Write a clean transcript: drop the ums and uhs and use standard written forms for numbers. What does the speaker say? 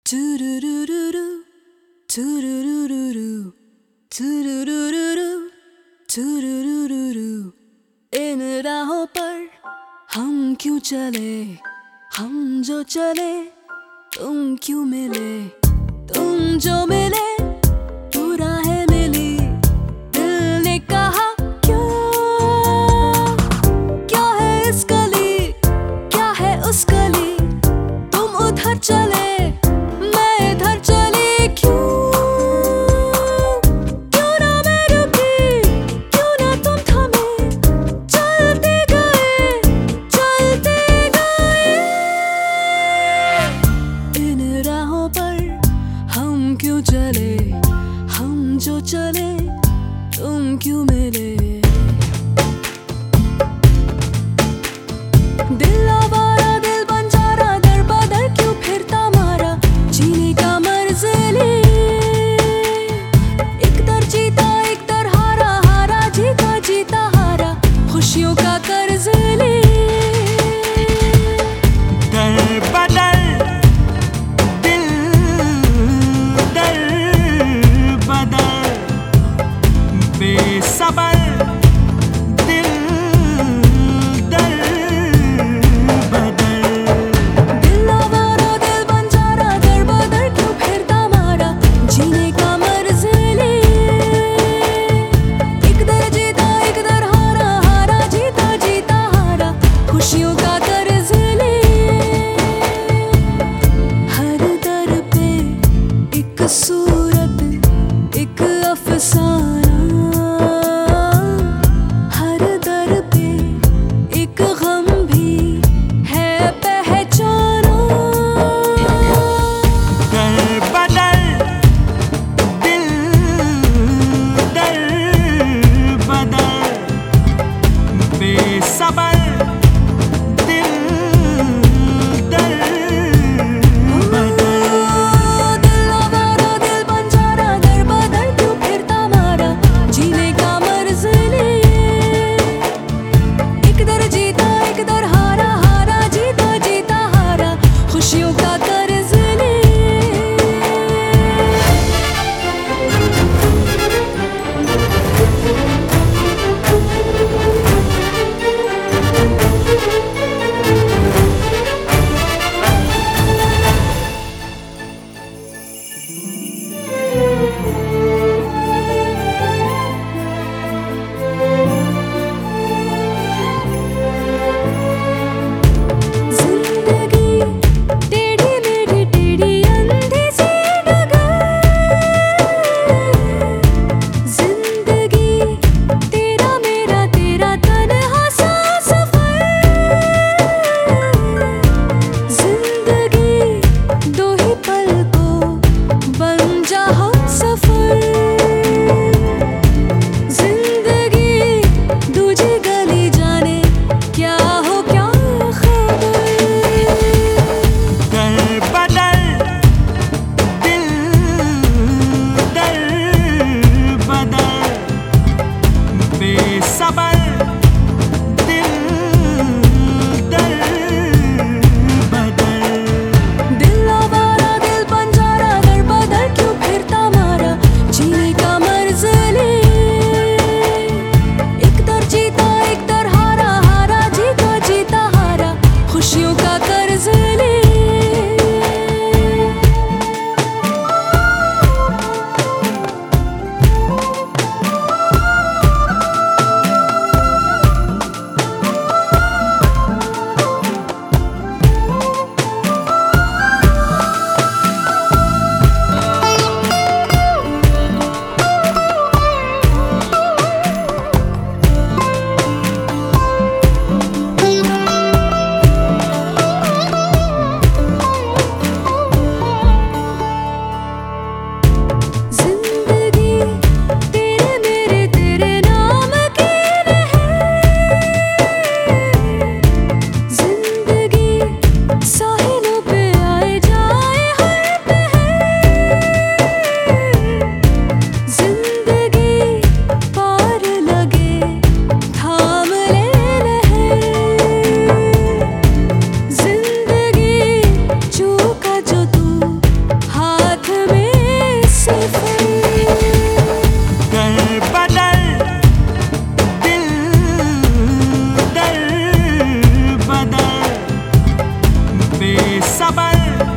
Turururu, turururu, turururu, turururu। इन राहों पर हम क्यों चले, हम जो चले तुम क्यों मिले, तुम जो मिले तो राहें मिली। दिल ने कहा क्यों, क्या है इस गली, क्या है उस गली, तुम उधर चले मैं इधर चली। क्यों, क्यों ना मैं रुकी, क्यों ना तुम थमे, चलते गए, चलते गए। इन राहों पर हम क्यों चले, हम जो चले तुम क्यों मिले। दिल आवारा दिल बंजारा, दर बदर क्यों फिरता मारा, जीने का मर्ज ले। एक दर जीता एक दर हारा, हारा जीता जीता हारा, खुशियों का कर्ज ले। दर बदर दिल दर बदर बेसबर सबर